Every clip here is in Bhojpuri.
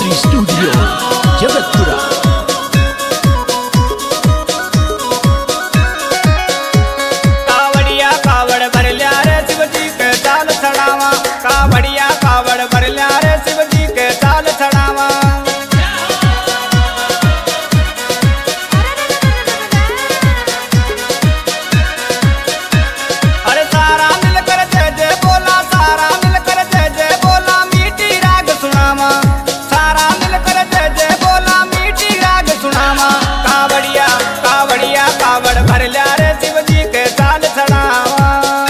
श्री स्टूडियो जगतपुरा। कावड़िया कावड़ भरल्या रे शिवजी के चाल चढ़ावा, कावड़िया कावड़ भरल्या रे शिवजी के चाल चढ़ावा। अरे सारा मिलकर जय जय बोला, सारा मिलकर जय जय बोला, मीठी राग सुनावा। सारा मिलकर जय जय बोला, मीठी राग सुनावा। कावड़िया कावड़िया कावड़ भरल्या रे शिवजी के चाल चढ़ावा।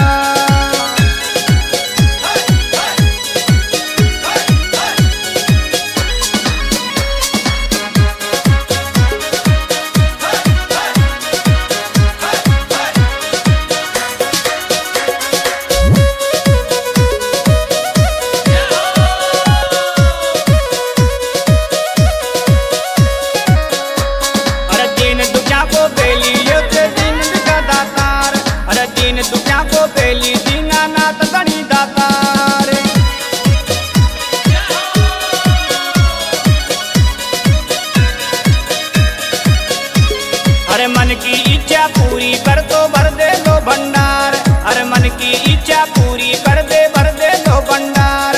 अरे दीन दुखिया को बेली योते दीन का दातार, अरे दीन दुखिया को बेली दीनानाथ गणी दातार। अरे मन की इच्छा पूरी कर तो भर दे लो भंडार, अरे मन की इच्छा पूरी कर दे भर दे लो भंडार।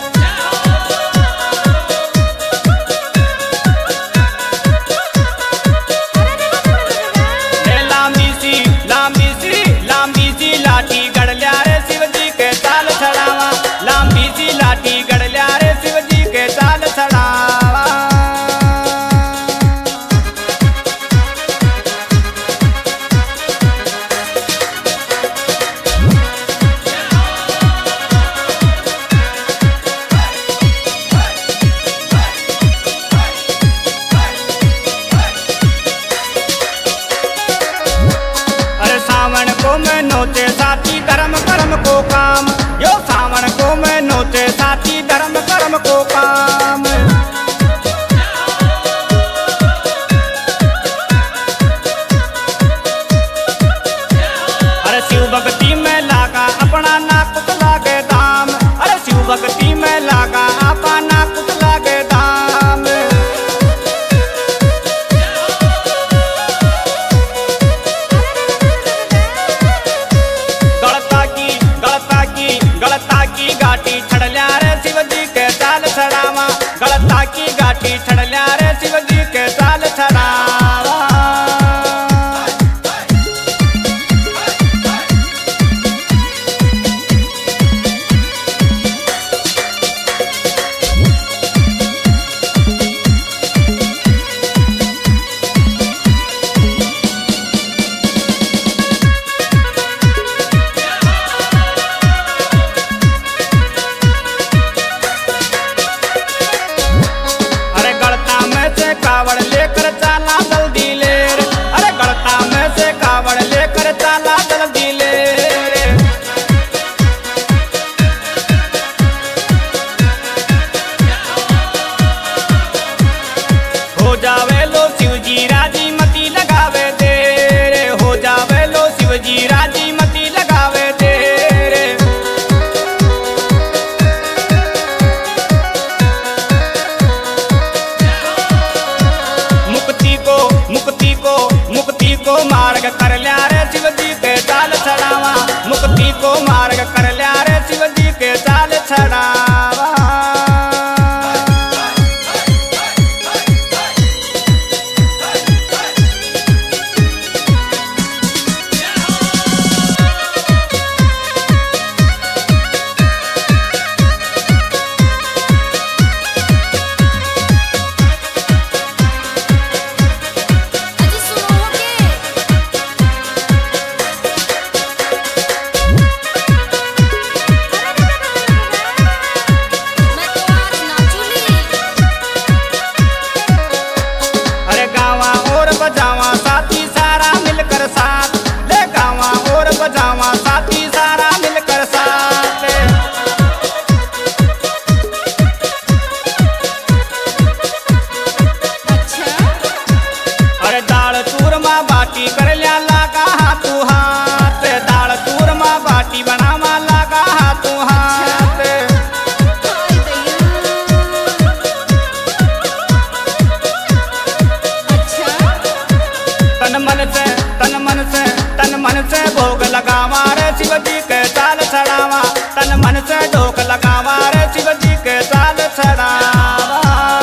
लांबी सी लाठी गड़ल्या रे शिवजी के चाल चढ़ावा, लांबी सी लाठी गड़ल्या रे शिवजी के चाल चढ़ावा। अरे सावन को मैं नोचे साथी धर्म कर्म को काम, यो सावन को मैं नोचे साथी धर्म कर्म को काम। अरे शिव भक्ति में लागा अपना नाकुत लागे दाम, अरे शिव भक्ति में लागा अपना नाकुत लागे दाम। गलता की गाठी छड़ल्या रे शिवजी के चाल चढ़ावा, गलता की गाठी छड़ल्या रे शिवजी के चाल चढ़ावा। अरे गड़ता में से कावड़ लेकर चाला जल्दी ले रे, अरे गड़ता में से कावड़ लेकर चाला जल्दी ले रे। हो जावे लो शिवजी राजी मती लगावे दे रे, हो जावे लो शिवजी राजी मती लगावे दे रे। मुक्ति को मार्ग कर ल्या रे शिवजी के चाल चढ़ावा, मुक्ति को मार्ग कर ल्या रे शिवजी के चाल चढ़ावा। अजी सुनो के तन मन से भोग लगावा रे शिव जी के चाल चढ़ावा, तन मन से ढोक लगावा रे शिव जी के चाल चढ़ावा।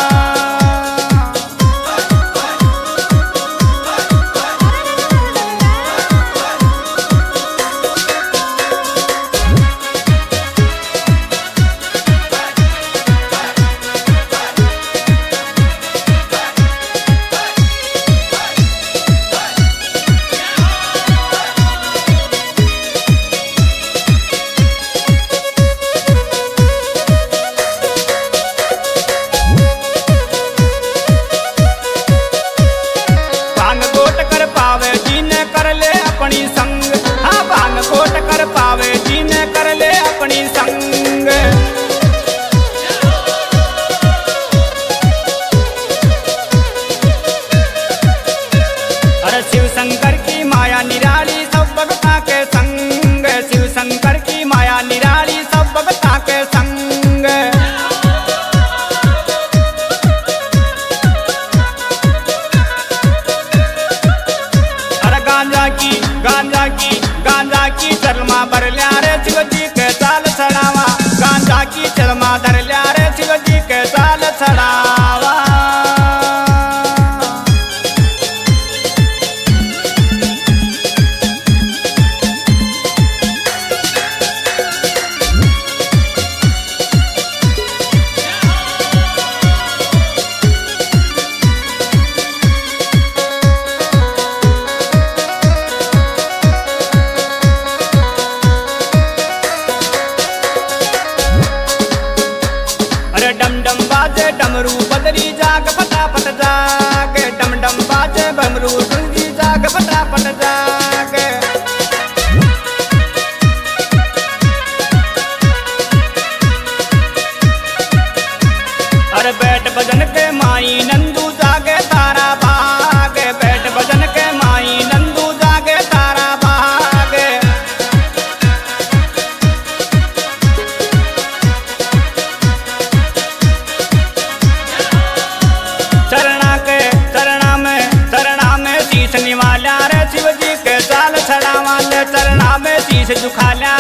शिव शंकर की माया निराली सब भक्ता के संग, शिव शंकर की माया निराली सब भक्ता के संग। अरे गांजा की चरमा भर लिया रे शिव जी के चाल चढ़ावा, गांजा की चरमा धर लिया रे शिव जी के चाल चढ़ावा। डम डम बाजे डमरू बदरी जाग फटाफट जाग, डम डम बाजे डमरू डुंगी जाग फटाफट जाग। अरे बैठ भजन के माई नंदू जागे तारा भाग, बैठ भजन के माई नंदू जागे तारा भाग। चरणा में शीश निवाला रे शिव जी के चाल चढ़ावा, चरणा में शीश झुका लिया